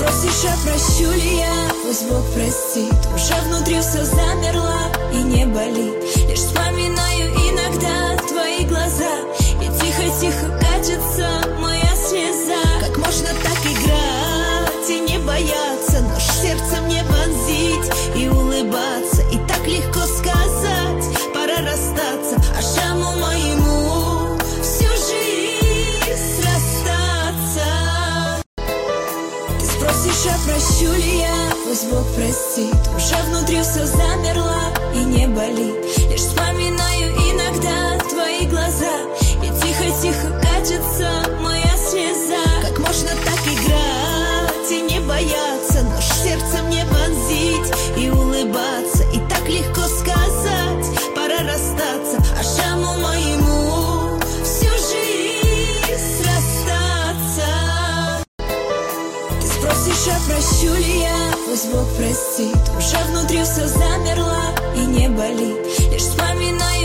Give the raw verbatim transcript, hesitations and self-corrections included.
Спросишь, а прощу ли я? Пусть Бог простит. Уже внутри все замерло и не болит. Лишь вспоминаю иногда твои глаза, и тихо-тихо катится моя слеза. Как можно так играть и не бояться, нож сердцем не вонзить и улыбаться? И так легко сказать, пора расстаться, а шраму моему всю жизнь расстаться. Ты спросишь, а прощу ли я? Пусть Бог простит. Уже внутри все замерло и не болит. Лишь вспоминаю иногда твои глаза, и тихо-тихо катится моя слеза. Как можно так играть и не бояться, нож сердцем не вонзить и улыбаться? И так легко сказать, пора расстаться, а шраму моему всю жизнь расстаться. Ты спросишь, а прощу ли я? Пусть Бог простит. Уже внутри все замерло и не болит. Лишь вспоминаю